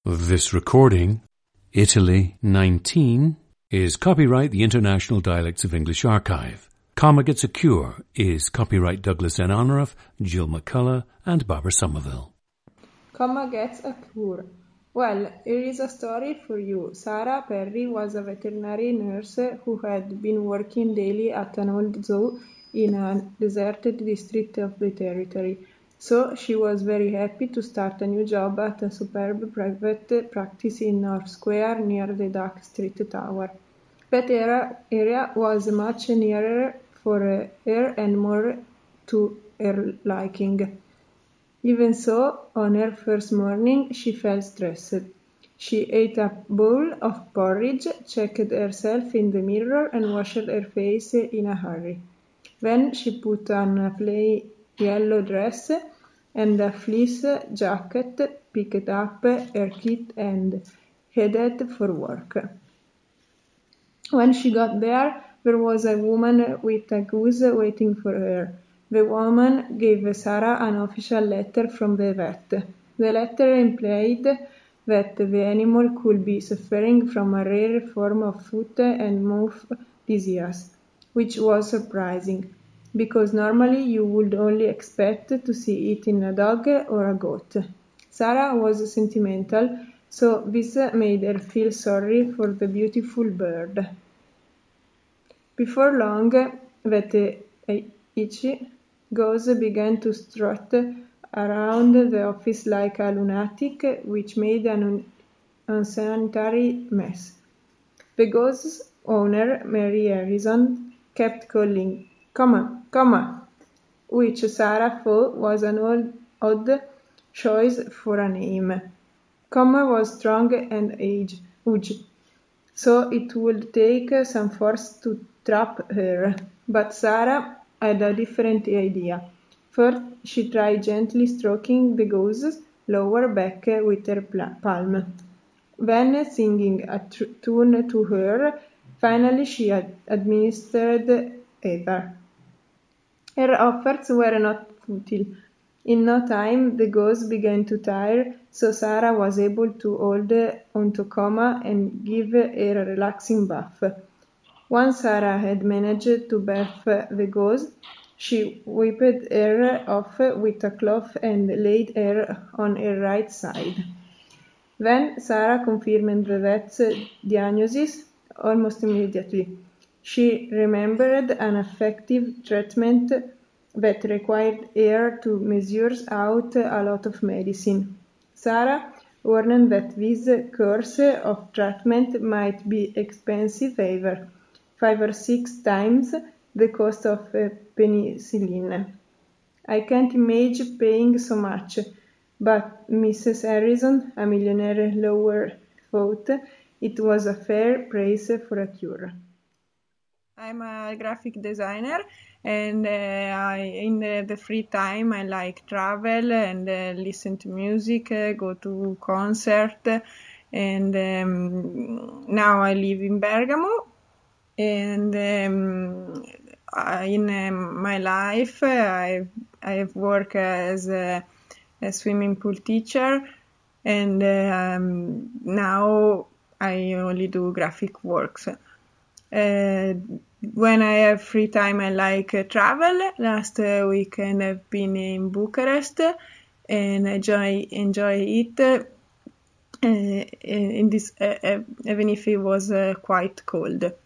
This recording, Italy 19, is copyright the International Dialects of English Archive. Comma Gets a Cure is copyright Douglas N. Honorath, Jill McCullough, and Barbara Somerville. Comma Gets a Cure. Well, here is a story for you. Sarah Perry was a veterinary nurse who had been working daily at an old zoo in a deserted district of the territory. So she was very happy to start a new job at a superb private practice in North Square near the Duck Street Tower. That area was much nearer for her and more to her liking. Even so, on her first morning, she felt stressed. She ate a bowl of porridge, checked herself in the mirror, and washed her face in a hurry. Then she put on a plain yellow dress and a fleece jacket, picked up her kit, and headed for work. When she got there was a woman with a goose waiting for her. The woman gave Sarah an official letter from the vet. The letter implied that the animal could be suffering from a rare form of foot and mouth disease, which was surprising, because normally you would only expect to see it in a dog or a goat. Sarah was sentimental, so this made her feel sorry for the beautiful bird. Before long, that itchy goose began to strut around the office like a lunatic, which made an unsanitary mess. The goose's owner, Mary Harrison, kept calling, "Comma," which Sarah thought was an odd choice for a name. Comma was strong and huge, so it would take some force to trap her. But Sarah had a different idea. First, she tried gently stroking the goose's lower back with her palm. Then, singing a tune to her, finally she administered either. Her efforts were not futile. In no time, the goose began to tire, so Sarah was able to hold onto Comma and give her a relaxing bath. Once Sarah had managed to bath the goose, she wiped her off with a cloth and laid her on her right side. Then Sarah confirmed the vet's diagnosis almost immediately. She remembered an effective treatment that required her to measure out a lot of medicine. Sarah warned that this course of treatment might be expensive, either 5 or 6 times the cost of penicillin. "I can't imagine paying so much," but Mrs. Harrison, a millionaire lawyer, thought it was a fair price for a cure. I'm a graphic designer, and in the free time I like travel and listen to music, go to concert, and now I live in Bergamo. And in my life, I have worked as a swimming pool teacher, and now I only do graphic works. When I have free time, I like travel. Last weekend I've been in Bucharest, and I enjoy it. In this, even if it was quite cold.